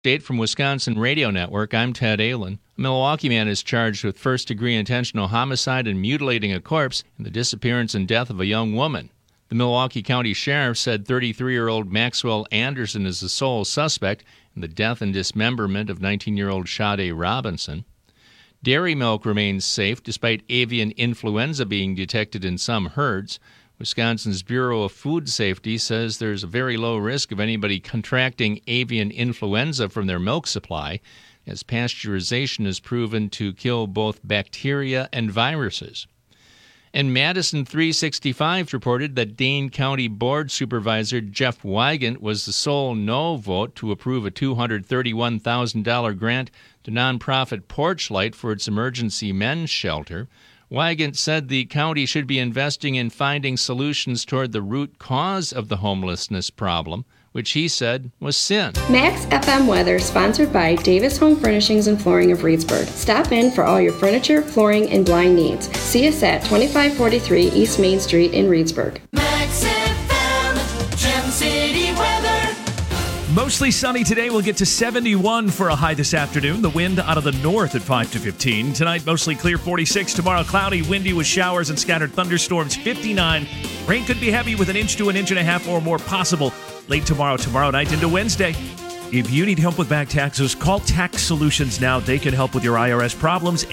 Update from Wisconsin Radio Network. I'm Ted Allen. A Milwaukee man is charged with first-degree intentional homicide and mutilating a corpse in the disappearance and death of a young woman. The Milwaukee County Sheriff said 33-year-old Maxwell Anderson is the sole suspect in the death and dismemberment of 19-year-old Sade Robinson. Dairy milk remains safe despite avian influenza being detected in some herds. Wisconsin's Bureau of Food Safety says there's a very low risk of anybody contracting avian influenza from their milk supply, as pasteurization is proven to kill both bacteria and viruses. And Madison 365 reported that Dane County Board Supervisor Jeff Wygant was the sole no vote to approve a $231,000 grant to nonprofit Porchlight for its emergency men's shelter. Wygant said the county should be investing in finding solutions toward the root cause of the homelessness problem, which he said was sin. Max FM weather, sponsored by Davis Home Furnishings and Flooring of Reedsburg. Stop in for all your furniture, flooring, and blind needs. See us at 2543 East Main Street in Reedsburg. Max FM, Gem City weather. Mostly sunny today. We'll get to 71 for a high this afternoon. The wind out of the north at 5 to 15. Tonight, mostly clear, 46. Tomorrow, cloudy, windy with showers and scattered thunderstorms, 59. Rain could be heavy with an inch to an inch and a half or more possible late tomorrow night into Wednesday. If you need help with back taxes, call Tax Solutions now. They can help with your IRS problems.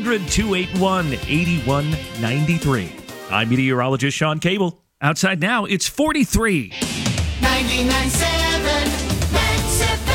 800-281-8193. I'm meteorologist Sean Cable. Outside now, it's 43. 99.7 Max FM.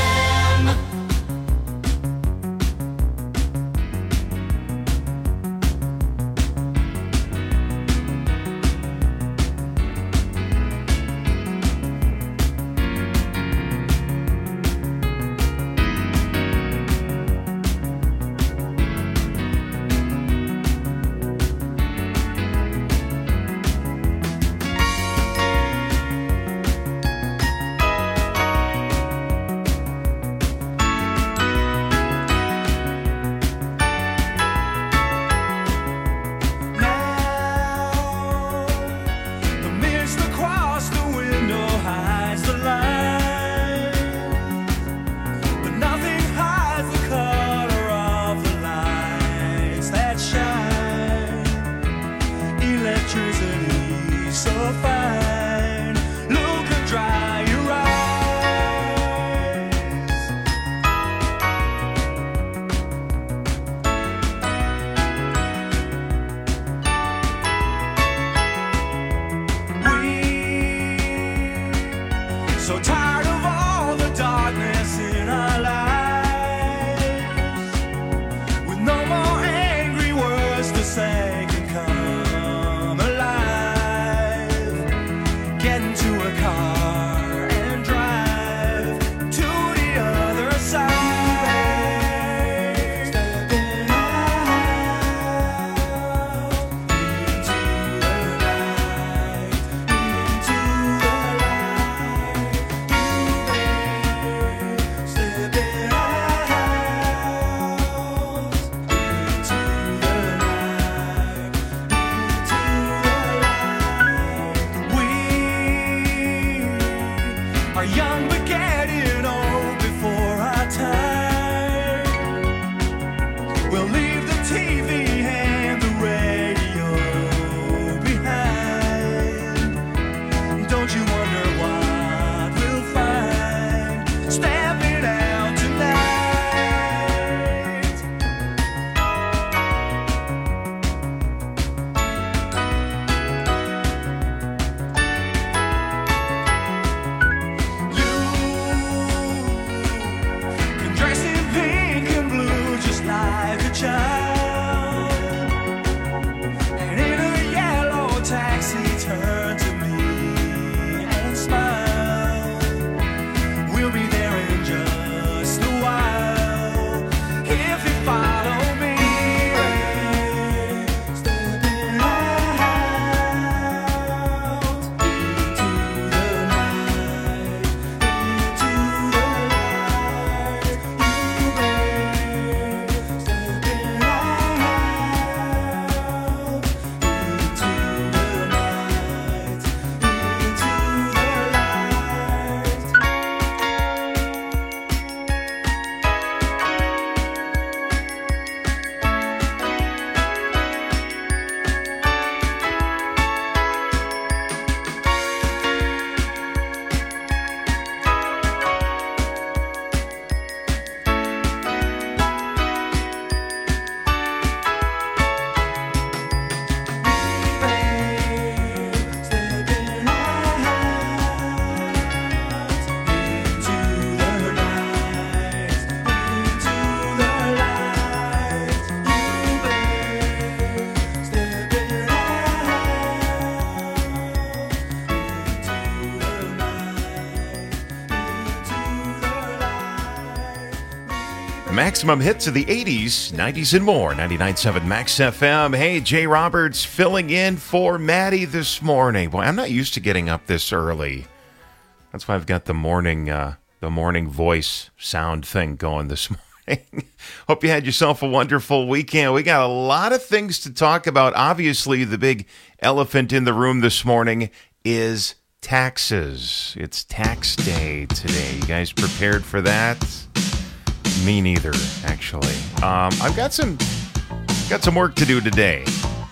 Maximum hits of the 80s, 90s, and more. 99.7 Max FM. Hey, Jay Roberts filling in for Maddie this morning. Boy, I'm not used to getting up this early. That's why I've got the morning voice sound thing going this morning. Hope you had yourself a wonderful weekend. We got a lot of things to talk about. Obviously, the big elephant in the room this morning is taxes. It's tax day today. You guys prepared for that? Me neither, actually. I've got some work to do today.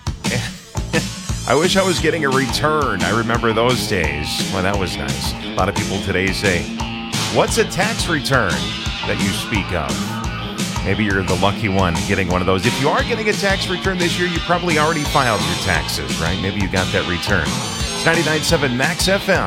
I wish I was getting a return. I remember those days. Well, that was nice. A lot of people today say, "What's a tax return that you speak of?" Maybe you're the lucky one getting one of those. If you are getting a tax return this year, you probably already filed your taxes, right? Maybe you got that return. It's 99.7 Max FM.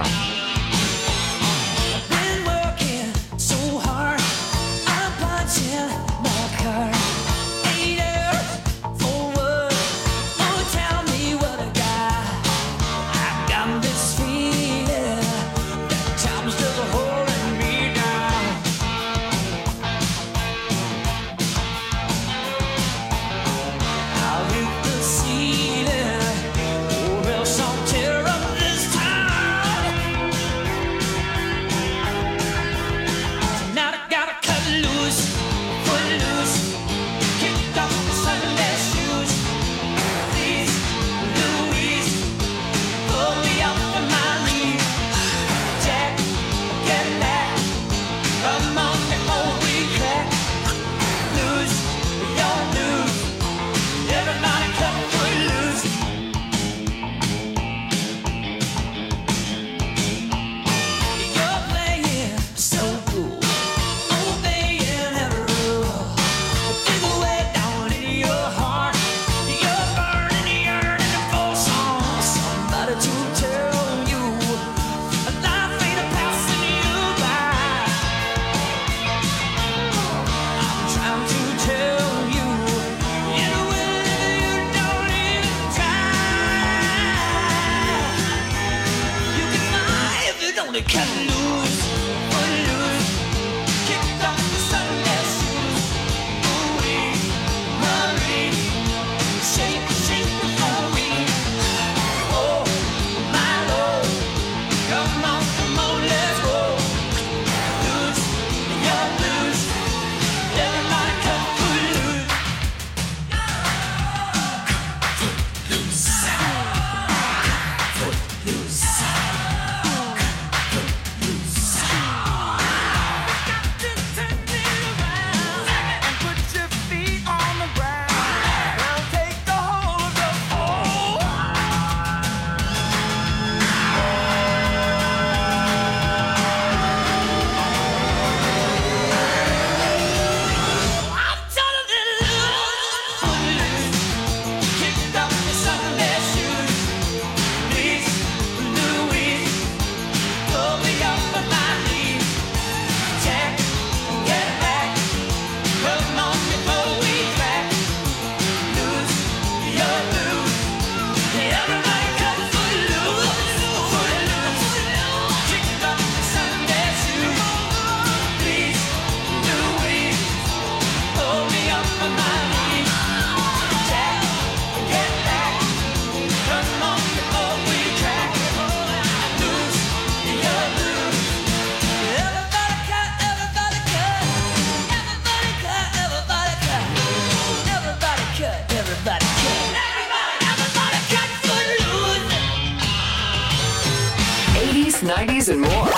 And more.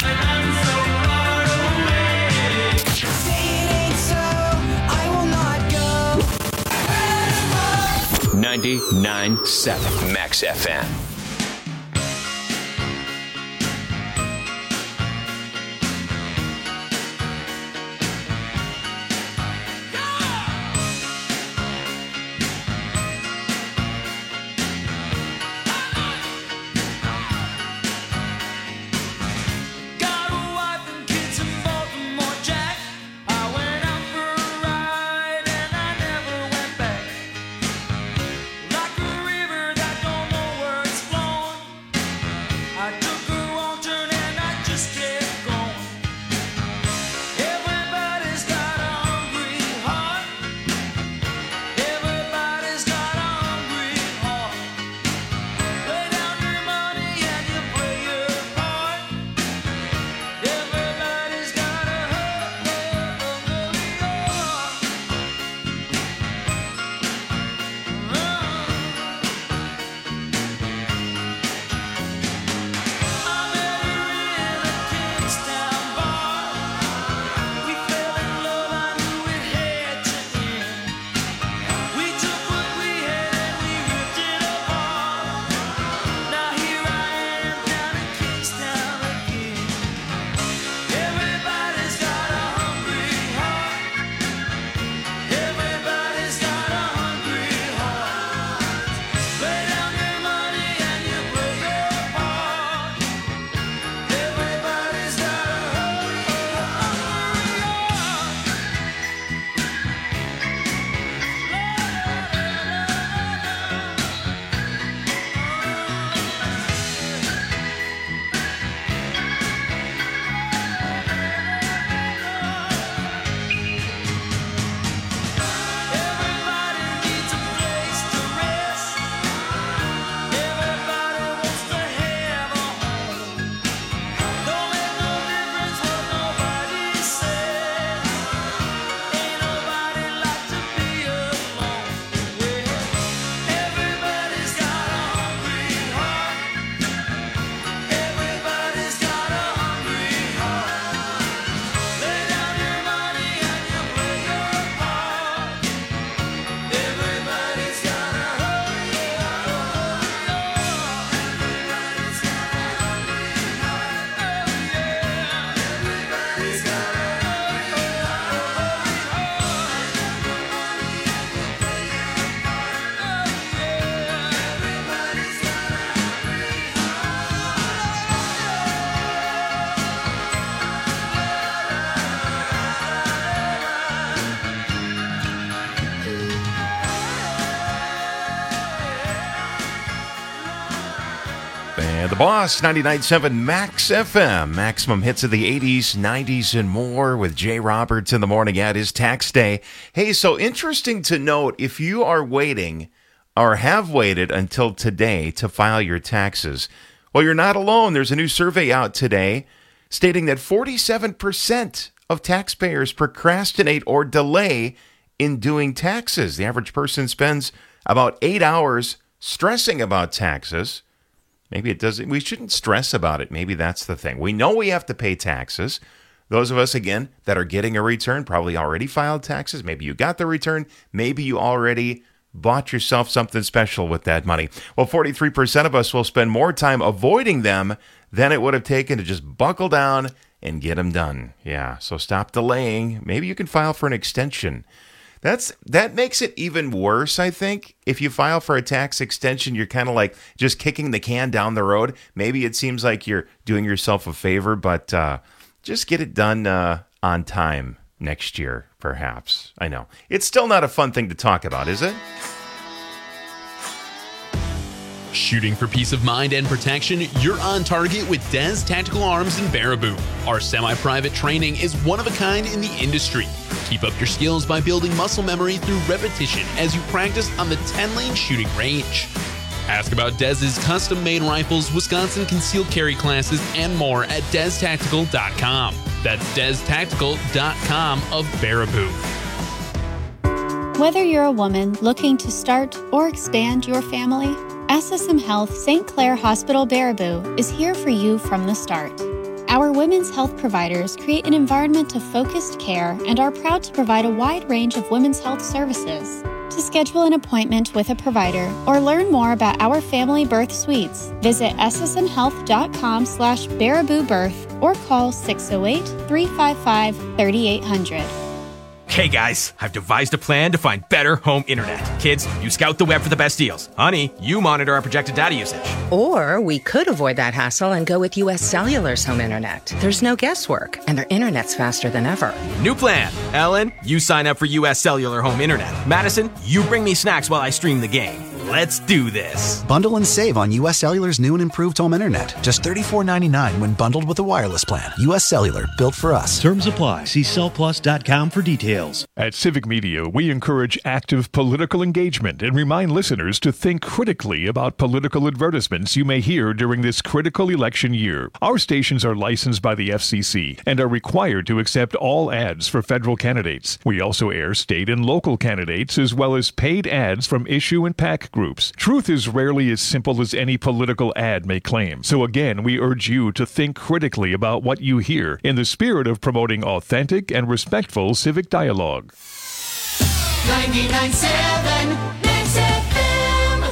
99.7 Max FM. Like a river that don't know where it's The Boss, 99.7 Max FM. Maximum hits of the 80s, 90s, and more with Jay Roberts in the morning. Yeah, it is tax day. Hey, so interesting to note, if you are waiting or have waited until today to file your taxes, well, you're not alone. There's a new survey out today stating that 47% of taxpayers procrastinate or delay in doing taxes. The average person spends about 8 hours stressing about taxes. Maybe it doesn't. We shouldn't stress about it. Maybe that's the thing. We know we have to pay taxes. Those of us, again, that are getting a return probably already filed taxes. Maybe you got the return. Maybe you already bought yourself something special with that money. Well, 43% of us will spend more time avoiding them than it would have taken to just buckle down and get them done. Yeah, so stop delaying. Maybe you can file for an extension. That makes it even worse, I think. If you file for a tax extension, you're kind of like just kicking the can down the road. Maybe it seems like you're doing yourself a favor, but just get it done on time next year, perhaps. I know. It's still not a fun thing to talk about, is it? Shooting for peace of mind and protection, you're on target with Des Tactical Arms in Baraboo. Our semi-private training is one of a kind in the industry. Keep up your skills by building muscle memory through repetition as you practice on the 10-lane shooting range. Ask about Dez's custom-made rifles, Wisconsin concealed carry classes, and more at DezTactical.com. That's DezTactical.com of Baraboo. Whether you're a woman looking to start or expand your family, SSM Health St. Clair Hospital Baraboo is here for you from the start. Our women's health providers create an environment of focused care and are proud to provide a wide range of women's health services. To schedule an appointment with a provider or learn more about our family birth suites, visit ssmhealth.com/Baraboobirth or call 608-355-3800. Hey guys, I've devised a plan to find better home internet. Kids, you scout the web for the best deals. Honey, you monitor our projected data usage. Or we could avoid that hassle and go with US Cellular's home internet. There's no guesswork, and their internet's faster than ever. New plan. Ellen, you sign up for US Cellular home internet. Madison, you bring me snacks while I stream the game. Let's do this. Bundle and save on US Cellular's new and improved home internet. Just $34.99 when bundled with a wireless plan. US Cellular, built for us. Terms apply. See cellplus.com for details. At Civic Media, we encourage active political engagement and remind listeners to think critically about political advertisements you may hear during this critical election year. Our stations are licensed by the FCC and are required to accept all ads for federal candidates. We also air state and local candidates as well as paid ads from issue and PAC groups. Truth is rarely as simple as any political ad may claim. So again, we urge you to think critically about what you hear in the spirit of promoting authentic and respectful civic dialogue. 99.7 Max FM.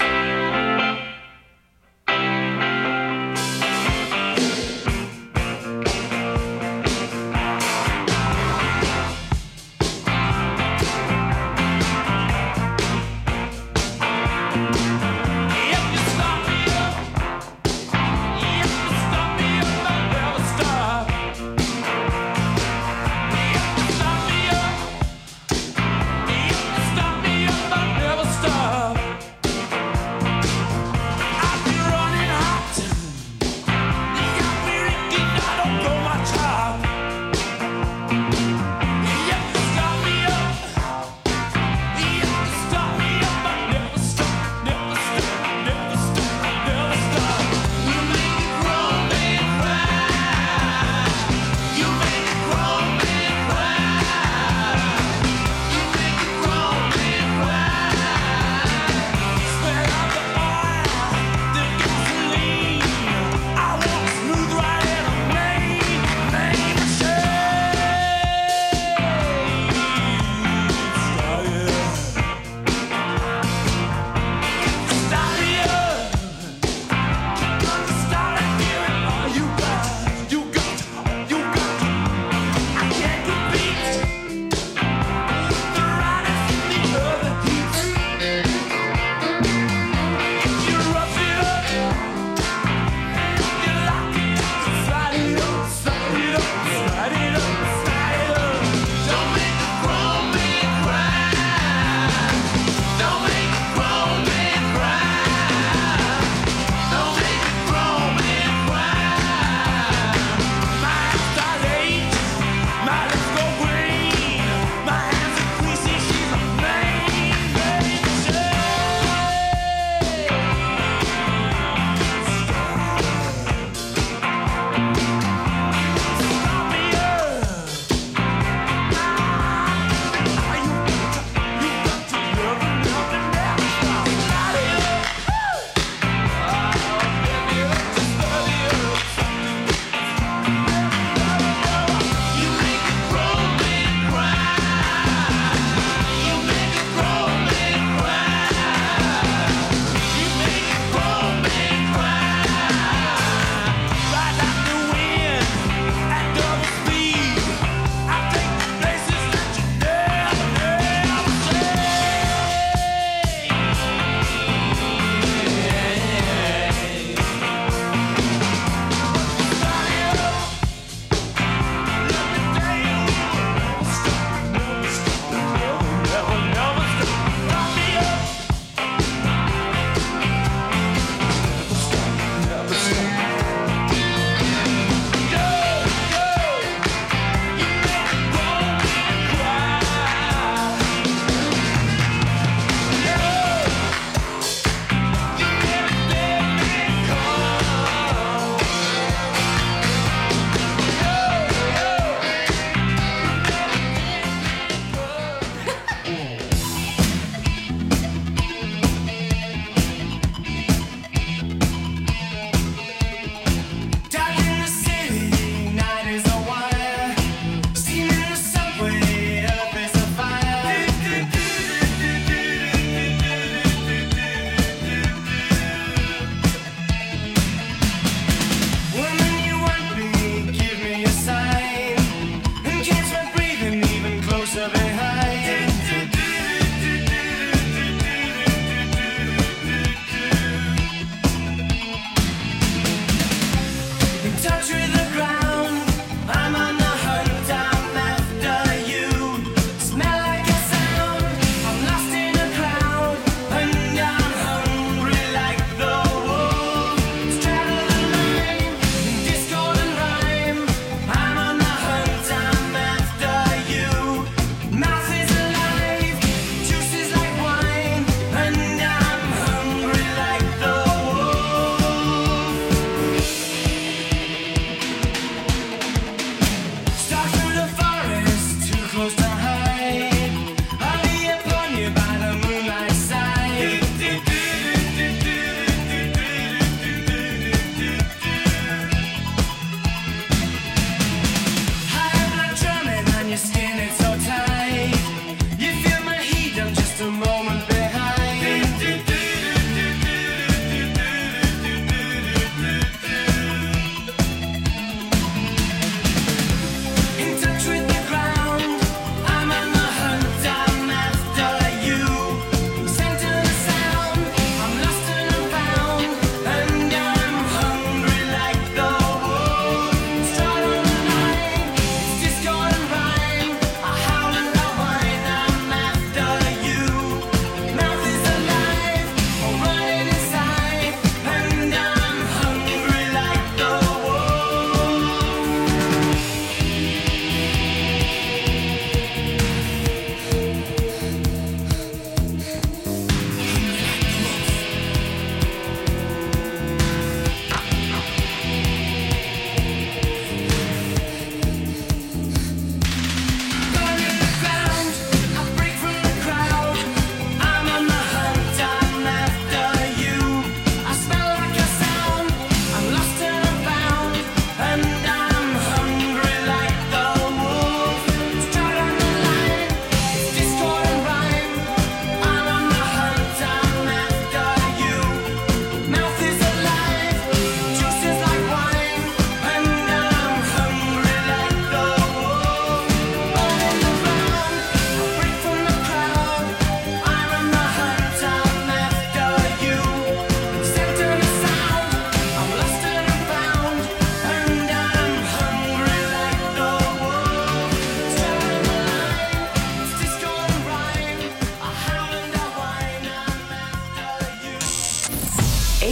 Never stop.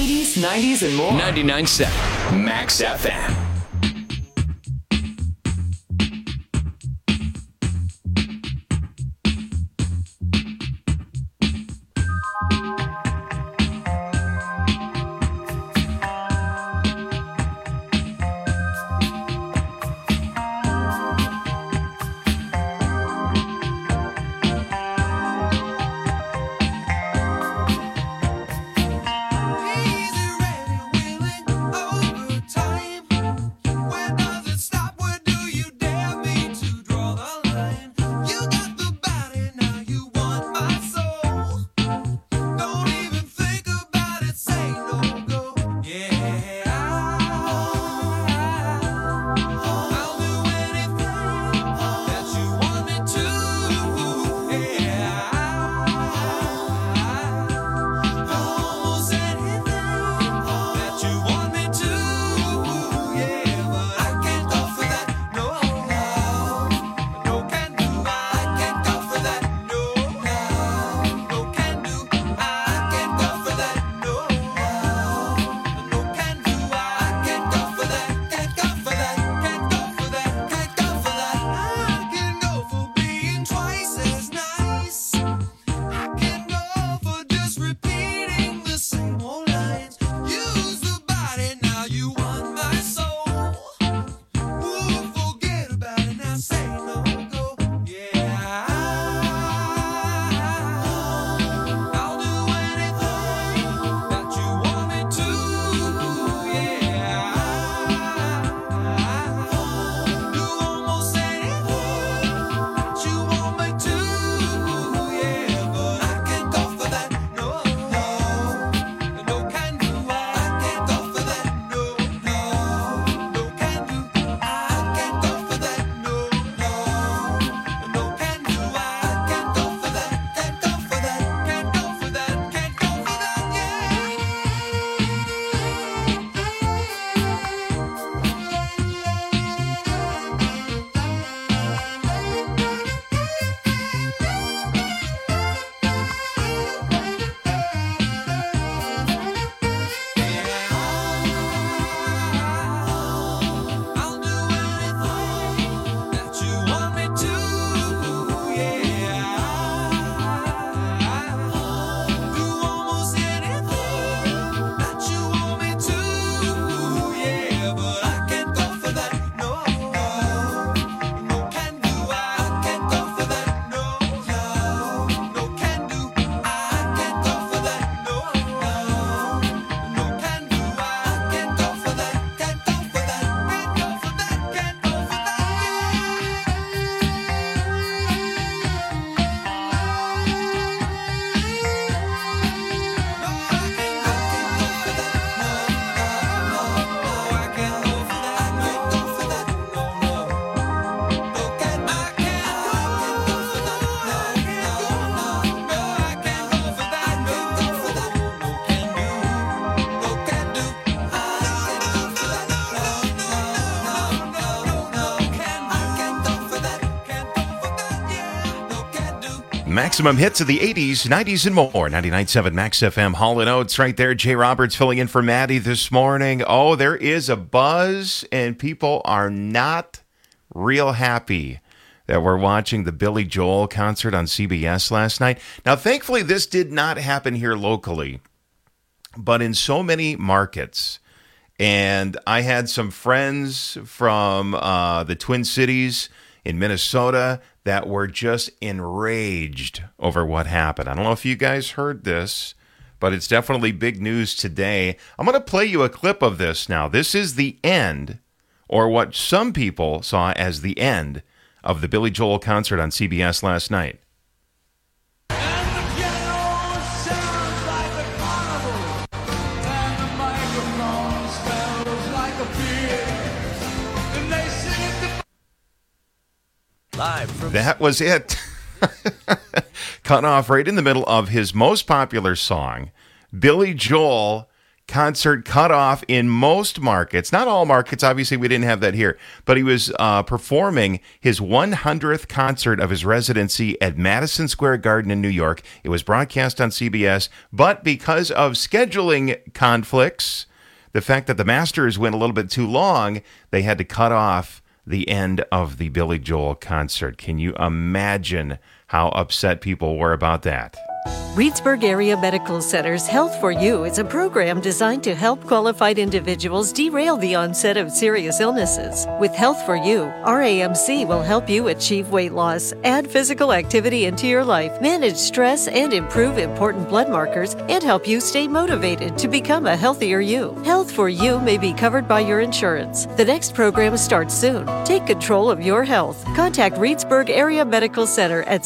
80s, 90s, and more. 99.7 Max FM. Maximum hits of the 80s, 90s, and more. 99.7 Max FM, Hall & Oates right there. Jay Roberts filling in for Maddie this morning. Oh, there is a buzz, and people are not real happy that we're watching the Billy Joel concert on CBS last night. Now, thankfully, this did not happen here locally, but in so many markets. And I had some friends from the Twin Cities in Minnesota that were just enraged over what happened. I don't know if you guys heard this, but it's definitely big news today. I'm going to play you a clip of this now. This is the end, or what some people saw as the end, of the Billy Joel concert on CBS last night. That was it. Cut off right in the middle of his most popular song. Billy Joel concert cut off in most markets. Not all markets. Obviously, we didn't have that here. But he was performing his 100th concert of his residency at Madison Square Garden in New York. It was broadcast on CBS. But because of scheduling conflicts, the fact that the Masters went a little bit too long, they had to cut off the end of the Billy Joel concert. Can you imagine how upset people were about that? Reedsburg Area Medical Center's Health for You is a program designed to help qualified individuals derail the onset of serious illnesses. With Health for You, RAMC will help you achieve weight loss, add physical activity into your life, manage stress, and improve important blood markers, and help you stay motivated to become a healthier you. Health for You may be covered by your insurance. The next program starts soon. Take control of your health. Contact Reedsburg Area Medical Center at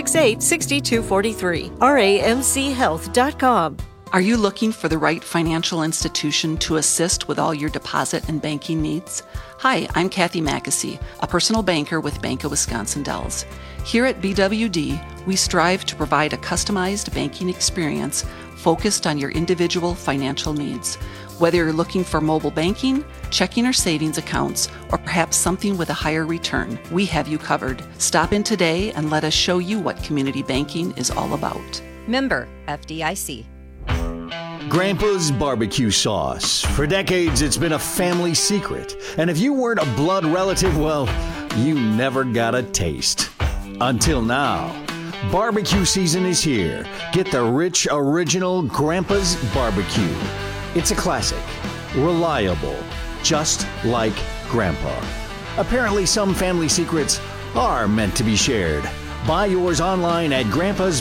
768-6243. RAMChealth.com. Are you looking for the right financial institution to assist with all your deposit and banking needs? Hi, I'm Kathy Mackesy, a personal banker with Bank of Wisconsin Dells. Here at BWD, we strive to provide a customized banking experience focused on your individual financial needs. Whether you're looking for mobile banking, checking or savings accounts, or perhaps something with a higher return, we have you covered. Stop in today and let us show you what community banking is all about. Member FDIC. Grandpa's barbecue sauce. For decades, it's been a family secret. And if you weren't a blood relative, well, you never got a taste. Until now. Barbecue season is here. Get the rich, original Grandpa's barbecue. It's a classic, reliable, just like Grandpa. Apparently, some family secrets are meant to be shared. Buy yours online at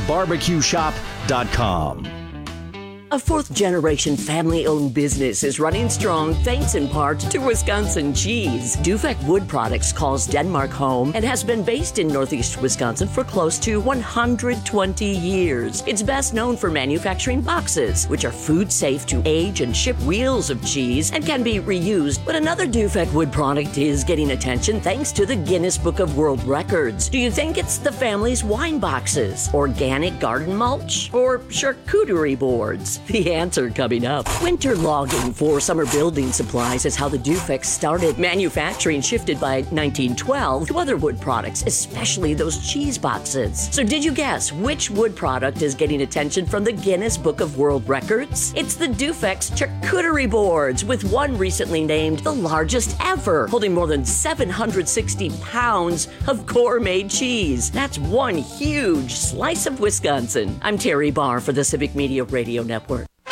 grandpasbarbecueshop.com. A fourth-generation family-owned business is running strong thanks in part to Wisconsin cheese. Dufek Wood Products calls Denmark home and has been based in Northeast Wisconsin for close to 120 years. It's best known for manufacturing boxes, which are food safe to age and ship wheels of cheese and can be reused. But another Dufek Wood product is getting attention thanks to the Guinness Book of World Records. Do you think it's the family's wine boxes, organic garden mulch, or charcuterie boards? The answer coming up. Winter logging for summer building supplies is how the Dufeks started. Manufacturing shifted by 1912 to other wood products, especially those cheese boxes. So did you guess which wood product is getting attention from the Guinness Book of World Records? It's the Dufeks charcuterie boards, with one recently named the largest ever, holding more than 760 pounds of gourmet cheese. That's one huge slice of Wisconsin. I'm Terry Barr for the Civic Media Radio Network.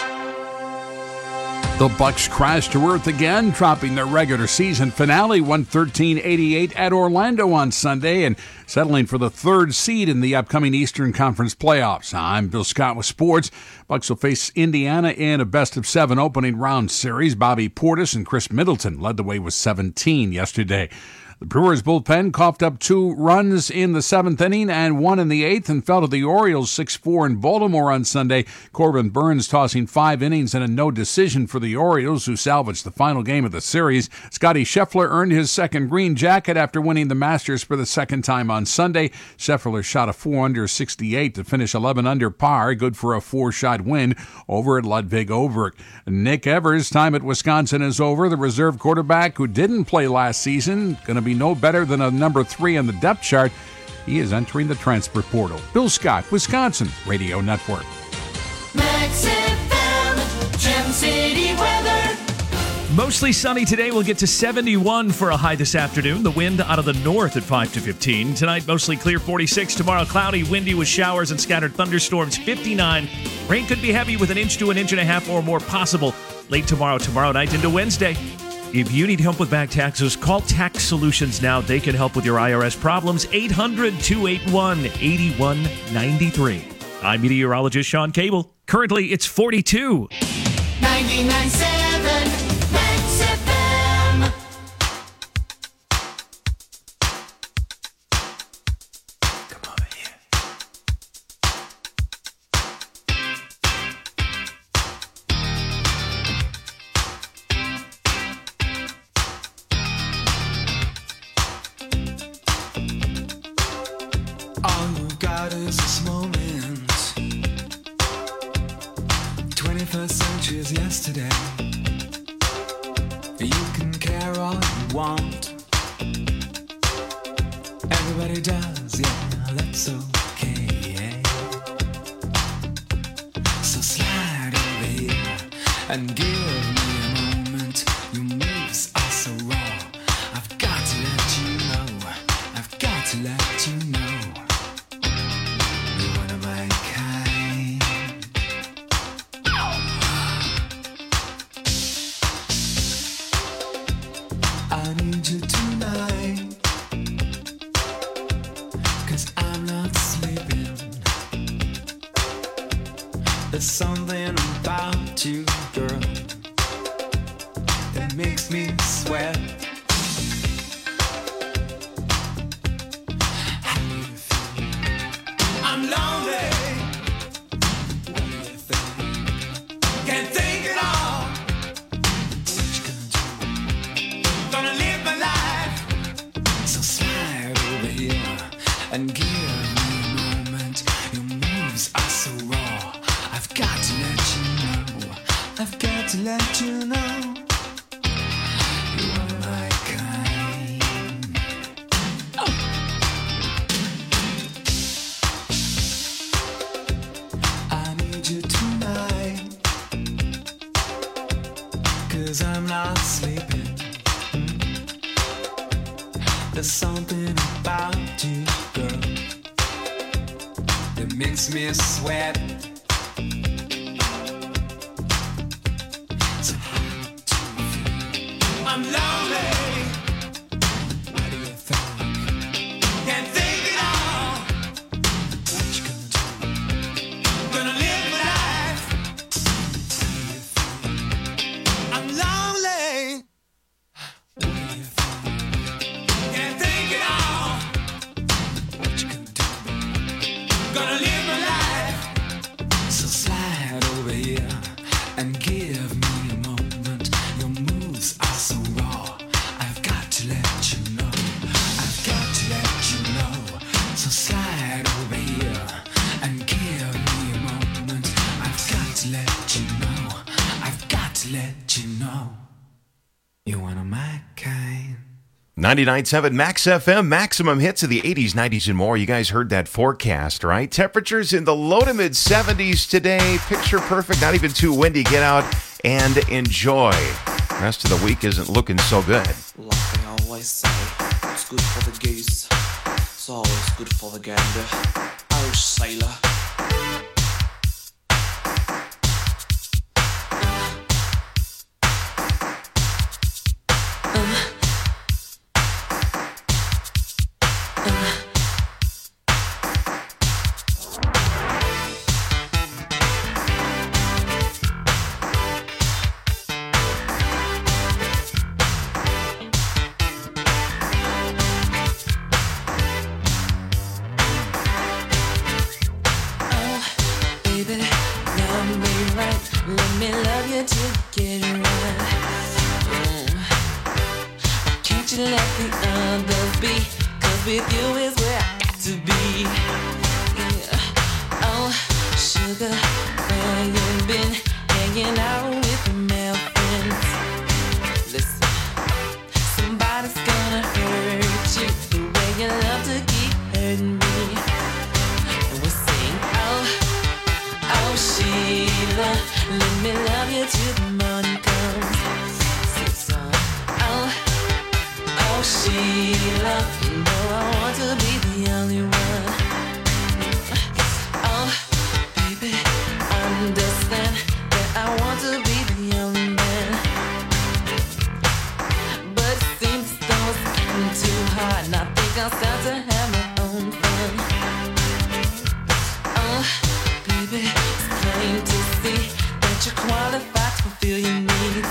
The Bucks crashed to earth again, dropping their regular season finale 113-88 at Orlando on Sunday and settling for the third seed in the upcoming Eastern Conference playoffs. I'm Bill Scott with sports. Bucks will face Indiana in a best-of-7 opening round series. Bobby Portis and Chris Middleton led the way with 17 yesterday. The Brewers bullpen coughed up 2 runs in the 7th inning and 1 in the 8th and fell to the Orioles 6-4 in Baltimore on Sunday. Corbin Burns tossing 5 innings and a no decision for the Orioles, who salvaged the final game of the series. Scotty Scheffler earned his second green jacket after winning the Masters for the second time on Sunday. Scheffler shot a 4-under 68 to finish 11 under par, good for a 4-shot win over at Ludwig Overk. Nick Evers' time at Wisconsin is over. The reserve quarterback, who didn't play last season, going to be no better than a number 3 on the depth chart. He is entering the transfer portal. Bill Scott, Wisconsin Radio Network. Max FM, Gem City weather. Mostly sunny today. We'll get to 71 for a high this afternoon. The wind out of the north at 5 to 15. Tonight, mostly clear, 46. Tomorrow, cloudy, windy with showers and scattered thunderstorms, 59. Rain could be heavy with 1 inch to 1.5 inches or more possible late tomorrow night into Wednesday. If you need help with back taxes, call Tax Solutions now. They can help with your IRS problems. 800-281-8193. I'm meteorologist Sean Cable. Currently, it's 42. 99.7 Max FM. Come over here. All you got is this moment. 24 21st century's yesterday. You can care all you want. Everybody does, yeah, that's okay. So slide over here and give me a moment. Your moves are so raw. I've got to let you know. I've got to let you know. You're one of my kind. I need you tonight, 'cause I'm not sleeping. There's something about you, girl, that makes me sweat. How do you feel? I'm lonely. What do you think? Can't think at all. What you gonna do? Gonna live my life. So slide over here and give me a moment. Your moves are so raw. I've got to let you know. I've got to let you know. You are my kind. Oh. I need you tonight, 'cause I'm not sleeping. There's something about you, girl, that makes me sweat. So how do you feel? I'm lonely. What do you think? Can't think at all. What you gonna do? Gonna live my life. How do you feel? I'm lonely. What do you think? Can't think at all. What you gonna do? Gonna live my life. So slide over here and give me a moment. Your moves are so raw. I've got to let you know. I've got to let you know. So slide over here and give me a moment. I've got to let you know. I've got to let you know. You're one of my kind. 99.7 Max FM, maximum hits of the 80s, 90s, and more. You guys heard that forecast, right? Temperatures in the low to mid 70s today. Picture perfect, not even too windy. Get out and enjoy. The rest of the week isn't looking so good. Like they always say, it's good for the geese. It's always good for the gander. Irish sailor. Let me love you till you get it right. Can't you let the others be? 'Cause with you is where I got to be. Yeah. Oh, sugar, where you been? Hanging out with your male friends. Listen, somebody's gonna hurt you the way you love to keep hurting me. And we'll sing, oh, Sheila, let me love you till the morning comes. Sing song. Oh, Sheila, you know I want to be the only one. Oh, baby, understand that I want to be the only man. But it seems as though it's getting too hard, and I think I'll start to have my own fun. Oh, baby, it's plain to see that you're qualified to fulfill your needs.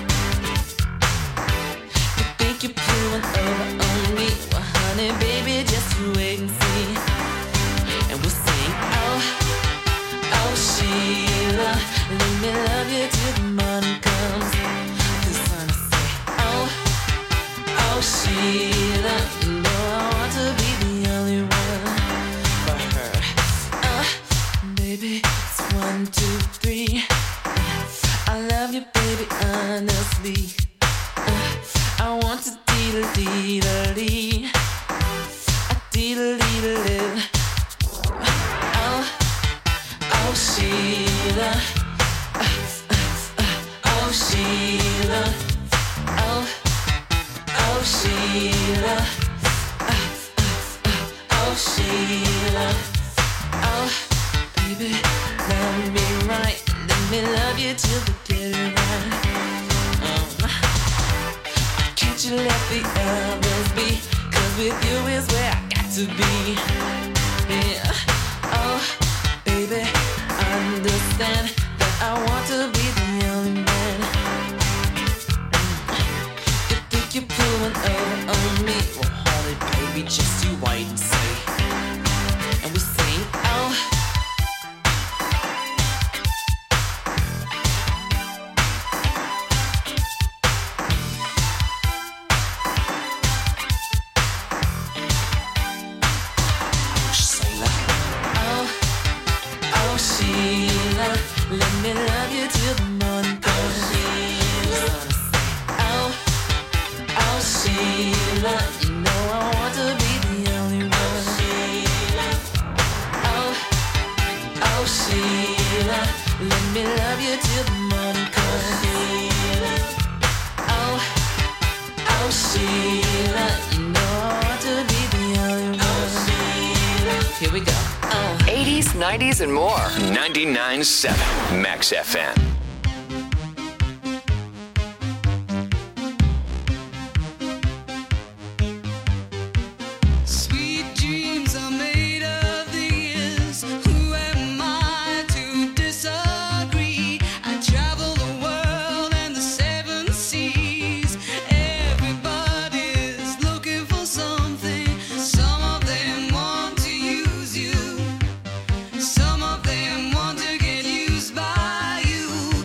You think you're pulling over on me? Well, honey, baby, just you wait and see. And we'll sing, oh, Sheila, let me love you till the morning comes. The sun will say, oh, Sheila, you know I want to be the only one for her. Baby, it's 1, 2, 3. Sheila. Oh, Sheila. Oh, Sheila. Oh, Sheila. Oh, baby, love me right. Let me love you till the get it right. Can't you let the others be? 'Cause with you is where I got to be. Yeah. Oh, baby, understand that I want to be the only man. You think you're pulling over on me? Well, hold it, baby, just you wait and see. And we sing, oh. Oh, Sheila, let me love you till the morning comes. Oh, Sheila, you know I want to be the only one. Oh, Sheila, let me love you till the morning comes. Oh, Sheila, you know I want to be the only one. Here we go. 80s, 90s, and more. 99.7 Max FM. Sweet dreams are made of these. Who am I to disagree? I travel the world and the 7 seas. Everybody's looking for something. Some of them want to use you. Some of them want to get used by you.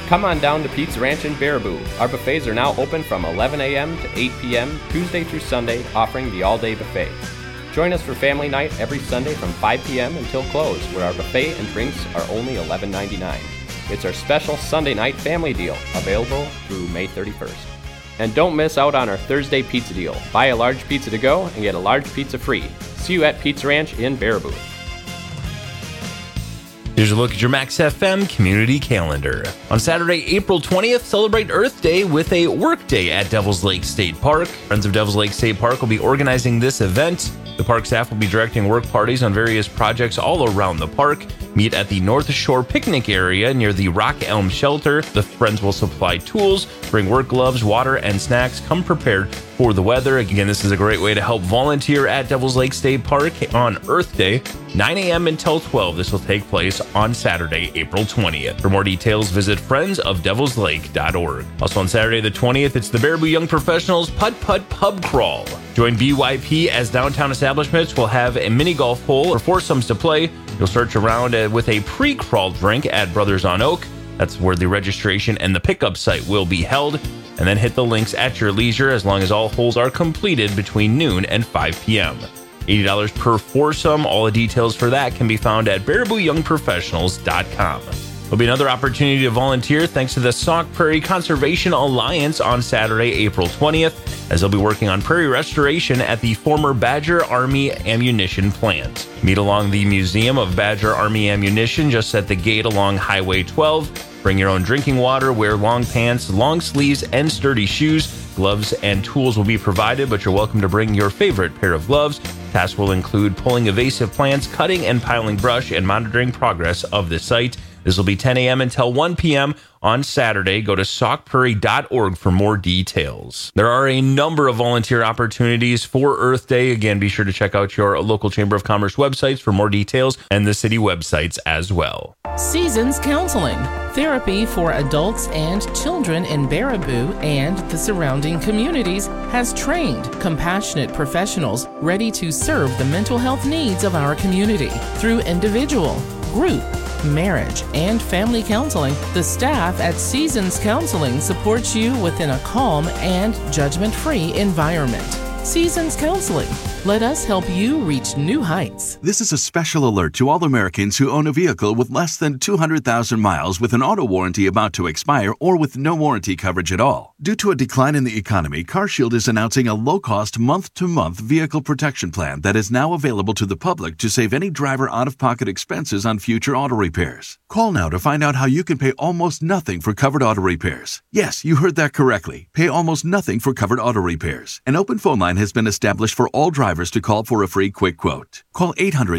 Come on down to Pete's Ranch in Baraboo. Our buffets are now open from 11 a.m. to 8 p.m. Tuesday through Sunday, offering the all-day buffet. Join us for family night every Sunday from 5 p.m. until close, where our buffet and drinks are only $11.99. It's our special Sunday night family deal, available through May 31st. And don't miss out on our Thursday pizza deal. Buy a large pizza to go and get a large pizza free. See you at Pete's Ranch in Baraboo. Here's a look at your Max FM community calendar. On Saturday, April 20th, celebrate Earth Day with a work day at Devil's Lake State Park. Friends of Devil's Lake State Park will be organizing this event. The park staff will be directing work parties on various projects all around the park. Meet at the North Shore picnic area near the Rock Elm Shelter. The friends will supply tools, bring work gloves, water, and snacks. Come prepared for the weather. Again, this is a great way to help volunteer at Devil's Lake State Park on Earth Day, 9 a.m. until 12. This will take place on Saturday, April 20th. For more details, visit friendsofdevilslake.org. Also on Saturday the 20th, it's the Baraboo Young Professionals Putt Putt Pub Crawl. Join BYP as downtown establishments will have a mini golf hole or foursomes to play. You'll search around with a pre-crawl drink at Brothers on Oak. That's where the registration and the pickup site will be held. And then hit the links at your leisure as long as all holes are completed between noon and 5 p.m. $80 per foursome. All the details for that can be found at BarabooYoungProfessionals.com. There'll be another opportunity to volunteer thanks to the Sauk Prairie Conservation Alliance on Saturday, April 20th, as they'll be working on prairie restoration at the former Badger Army Ammunition Plant. Meet along the Museum of Badger Army Ammunition just at the gate along Highway 12. Bring your own drinking water, wear long pants, long sleeves, and sturdy shoes. Gloves and tools will be provided, but you're welcome to bring your favorite pair of gloves. Tasks will include pulling invasive plants, cutting and piling brush, and monitoring progress of the site. This will be 10 a.m. until 1 p.m. on Saturday. Go to saukprairie.org for more details. There are a number of volunteer opportunities for Earth Day. Again, be sure to check out your local Chamber of Commerce websites for more details and the city websites as well. Seasons Counseling, therapy for adults and children in Baraboo and the surrounding communities, has trained, compassionate professionals ready to serve the mental health needs of our community. Through individual, group, marriage, and family counseling, the staff at Seasons Counseling supports you within a calm and judgment-free environment. Seasons Counseling. Let us help you reach new heights. This is a special alert to all Americans who own a vehicle with less than 200,000 miles with an auto warranty about to expire or with no warranty coverage at all. Due to a decline in the economy, CarShield is announcing a low-cost month-to-month vehicle protection plan that is now available to the public to save any driver out-of-pocket expenses on future auto repairs. Call now to find out how you can pay almost nothing for covered auto repairs. Yes, you heard that correctly. Pay almost nothing for covered auto repairs. An open phone line has been established for all drivers to call for a free quick quote. Call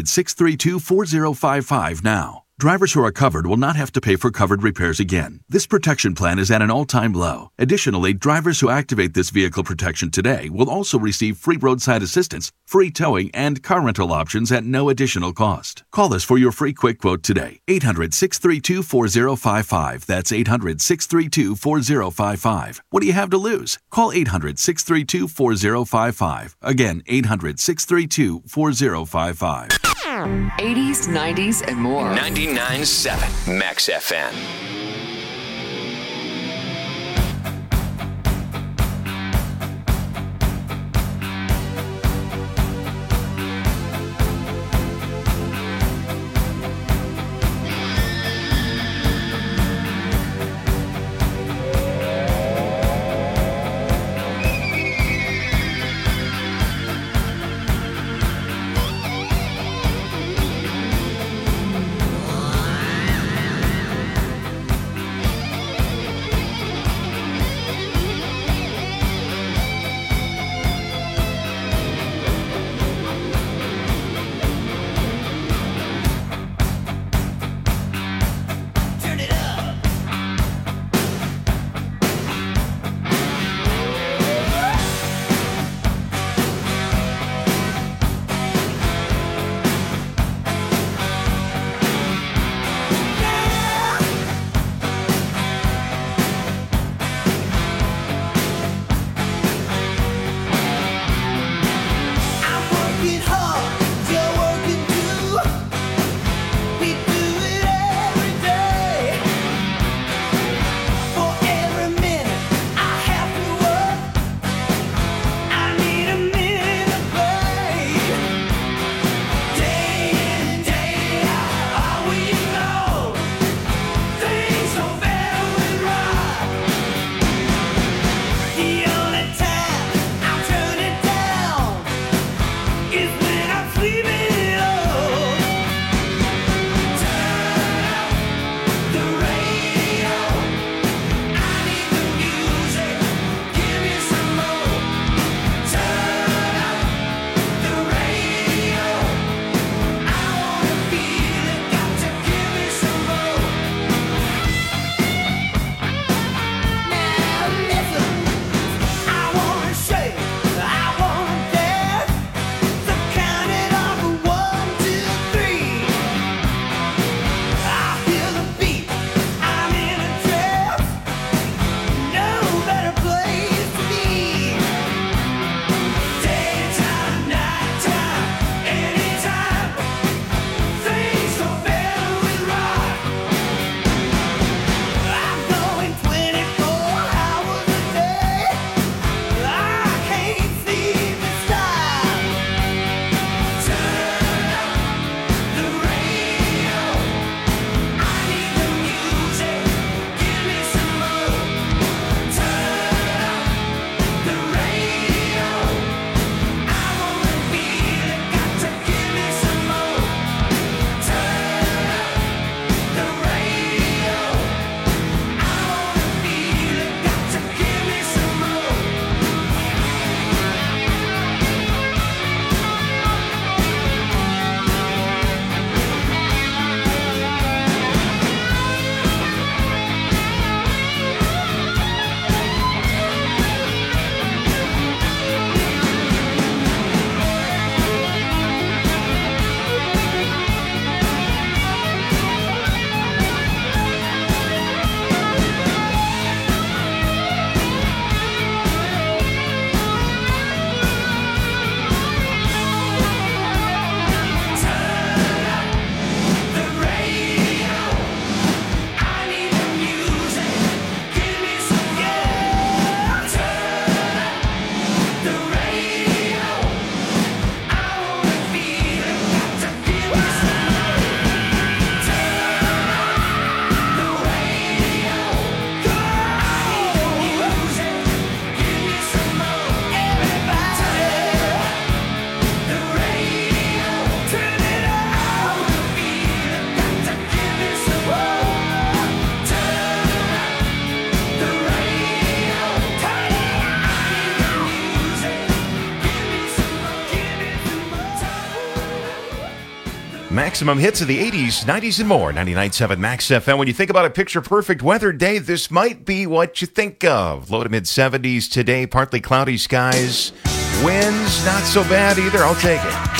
800-632-4055 now. Drivers who are covered will not have to pay for covered repairs again. This protection plan is at an all-time low. Additionally, drivers who activate this vehicle protection today will also receive free roadside assistance, free towing, and car rental options at no additional cost. Call us for your free quick quote today. 800-632-4055. That's 800-632-4055. What do you have to lose? Call 800-632-4055. Again, 800-632-4055. 80s, 90s, and more. 99.7 Max FM. Maximum hits of the 80s, 90s, and more. 99.7 Max FM. When you think about a picture-perfect weather day, this might be what you think of. Low to mid-70s today, partly cloudy skies. Winds, not so bad either. I'll take it.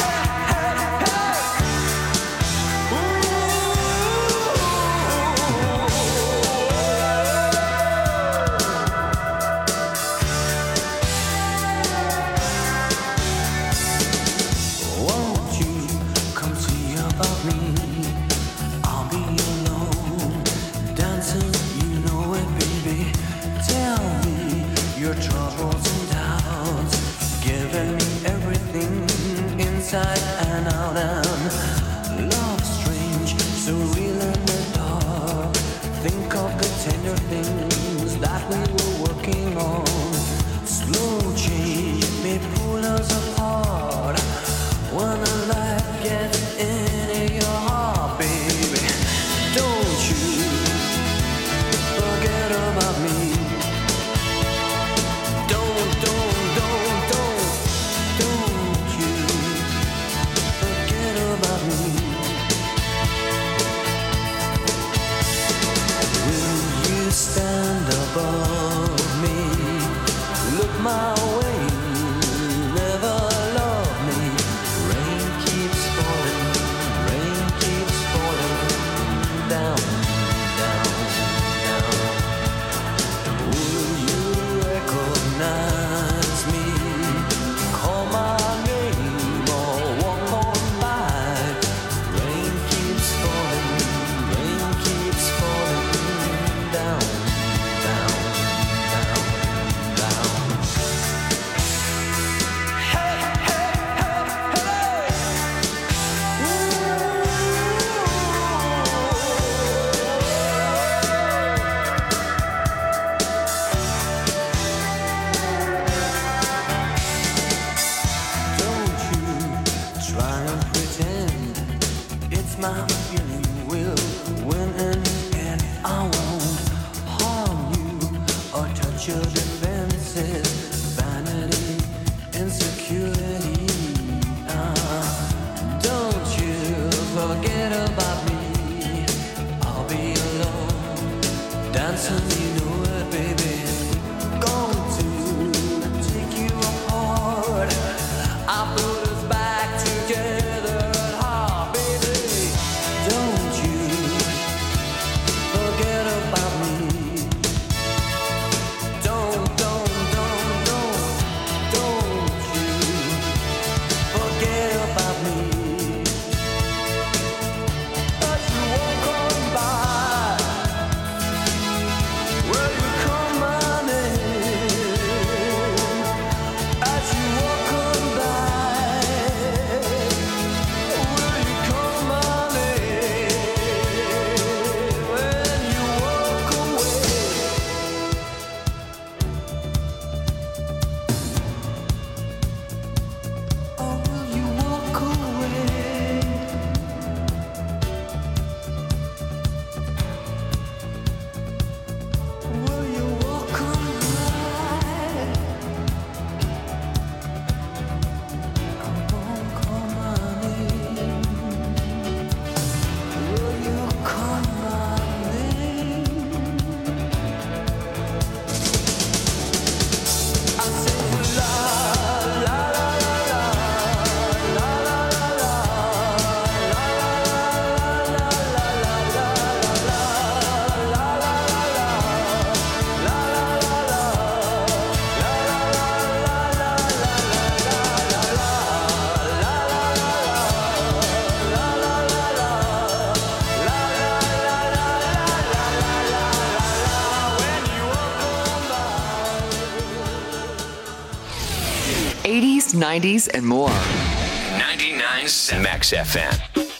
'80s, '90s, and more. 99.7 Max FM.